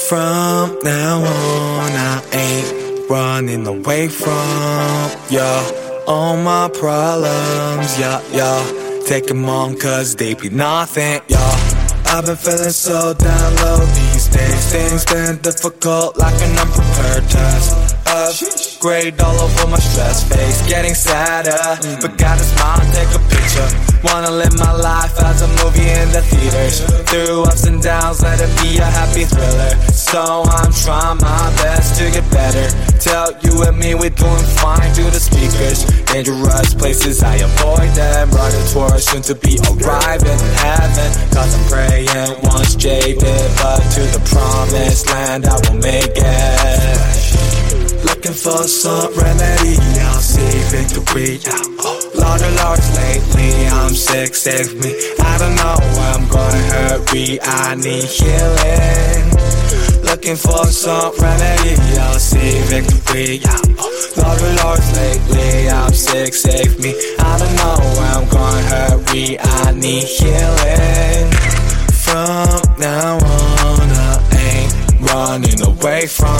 From now on, I ain't running away from all my problems, take them on cause they be nothing, I've been feeling so down low these days. Things been difficult like an unprepared test. Upgrade all over my stress face, getting sadder, but gotta smile and take a picture. Wanna live my life as a movie in the theaters. Through ups and downs, let it be a happy thriller. So I'm trying my best to get better. Tell you and me we're doing fine through the speakers. Dangerous places I avoid them. Running towards soon to be arriving in heaven. Cause I'm praying once jaded, but to the promised land I will make it. Looking for some remedy, I'll see victory, Lord of Lords lately, I'm sick, save me. I don't know where I'm gonna hurry, I need healing. Looking for some remedy, I'll see victory, Lord of Lords lately, I'm sick, save me. I don't know where I'm gonna hurry, I need healing. From now on, I ain't running away from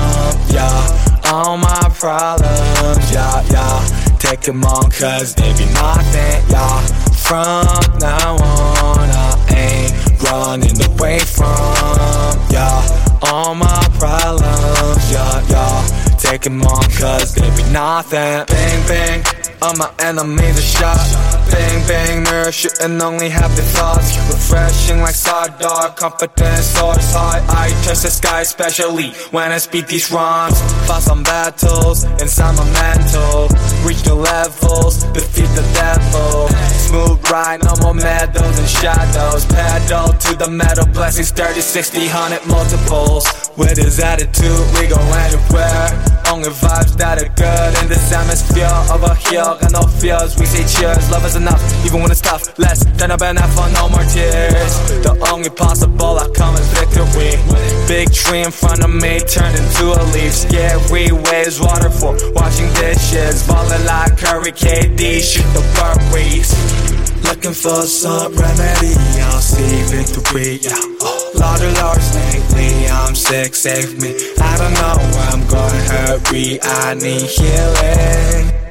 all my problems, take them on cause they be nothing, From now on, I ain't running away from all my problems, take them on cause they be nothing. Bang, bang, all my enemies are shot. Bang, bang, mirror shooting only happy thoughts. Refreshing like Sardar, confidence soars high. I touch the sky especially when I speak these rhymes. Fought some battles inside my mental. Reach the levels, defeat the devil. Smooth ride, no more meadows and shadows. Pedal to the metal, blessings 30, 60, 100 multiples. With his attitude, we go anywhere. Only vibes that are good in this atmosphere. Over here, got no fears, we say cheers. Love is enough, even when it's tough. Let's turn up and have fun, no more tears. The only possible outcome is victory. Big tree in front of me turned into a leaf. Scary waves, waterfall, washing dishes. Falling like Curry KD, shoot the burpees. Looking for some remedy, I'll see victory, Lord of Lords lately, I'm sick, save me. I don't know where I'm gonna hurry, I need healing.